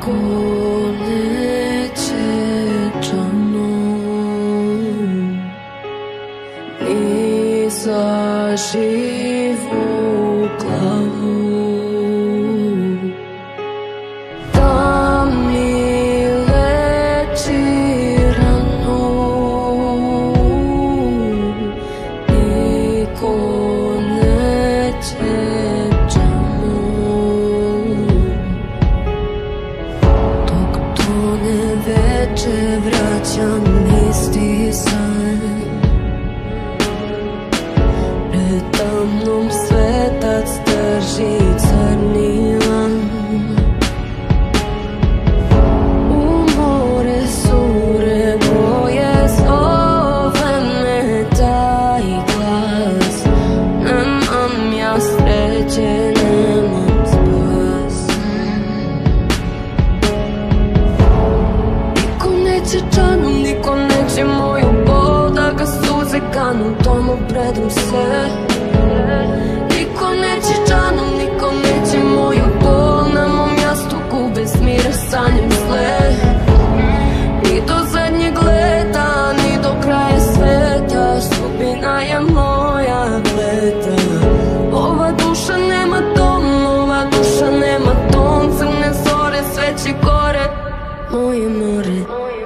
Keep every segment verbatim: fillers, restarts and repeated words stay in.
Niko neće džanom ni za živu glavu da mi leči ranu. Niko neće veče vraćam isti san. Preda mnom svetac drži crni lan. U more sure boje zove me taj glas. Nemam ja sreće, nemam spas. Niko neće moju bol da ga suze kanu, tomu predam se. Niko neće džanom, niko neće moju bol na mom jastuku bez mira sanjam zle. Ni do zadnjeg leta, ni do kraja sveta, sudbina je moja gleda. Ova duša nema dom, ova duša nema ton, crne zore, sveće gore, moje more.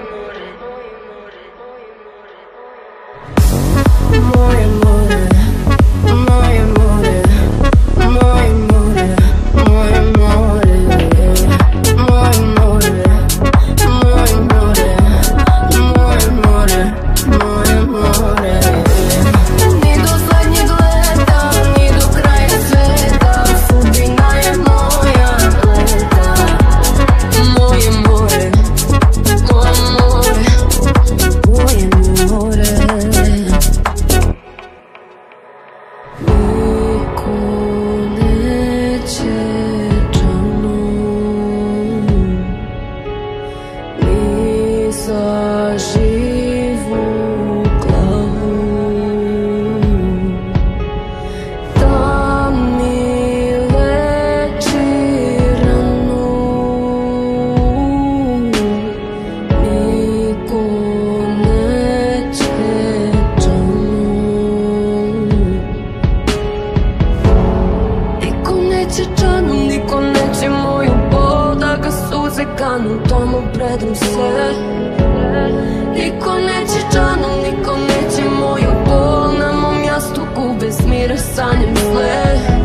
Moje more, moje more, moje more, moje more, moje more, moje more, moje more, moje more. Ni do zadnjeg leta, ni do kraja sveta, sudbina je moja gleda. Moje more, moje more, moje more. Niko neće džanom ni za živu glavu da mi leči ranu. Niko neće džanom. Niko neće džanom, niko neće moju bol da ga suze kanu, tomu predam se. Niko neće džanom, niko neće moju bol na mom jastuku bez mira sanjam zle.